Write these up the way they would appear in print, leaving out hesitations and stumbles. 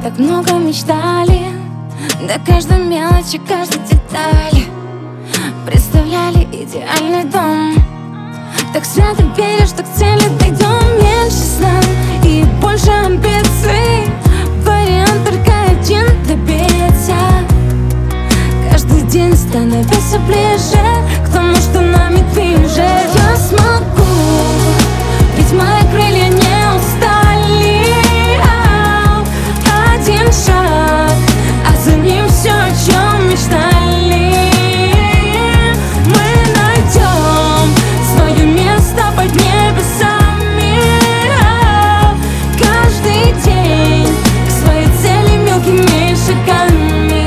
Так много мечтали, до каждой мелочи, каждой детали представляли идеальный дом. Так свято веришь, что к цели дойдем. Меньше сна и больше амбиций, вариант только один — добиться. Каждый день становясь все ближе к тому, что нами движет. Я смогу, ведь мои крылья не устали. Один шаг, а за ним все, о чем мечтали. Мы найдем свое место под небесами. Каждый день к своей цели мелкими шагами.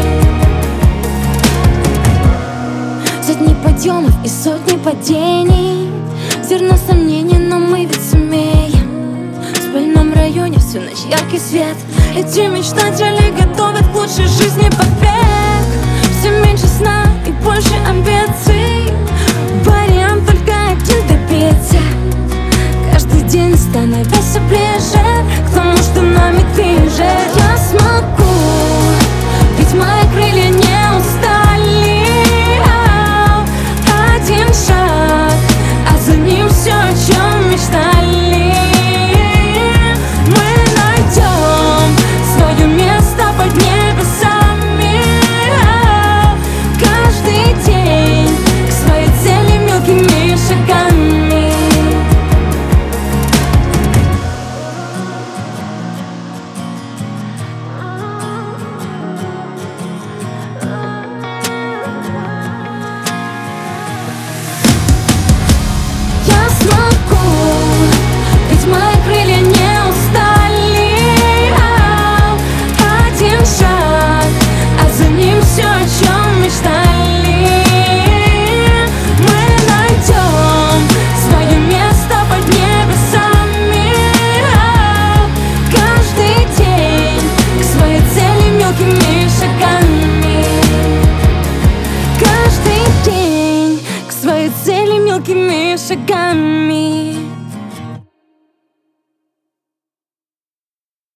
Сотни подъемов и сотни падений, зерно сомнений, но мы ведь сумеем. В спальном районе всю ночь яркий свет. Эти мечтатели готовят к лучшей жизни побег. Все меньше сна и больше амбиций, вариант только один — добиться. Каждый день становясь все ближе к тому, что нами движет. Я смогу, ведь мои крылья не устали. Один шаг, а за ним все, о чем мечтали. Мы найдем свое место под небесами. Каждый день к своей цели мелкими шагами. Я смогу, ведь мои крылья не устали. Один шаг, а за ним все, о чем мечтали. Мы найдем свое место под небесами. Каждый день к своей цели мелкими шагами. Каждый день к своей цели мелкими шагами.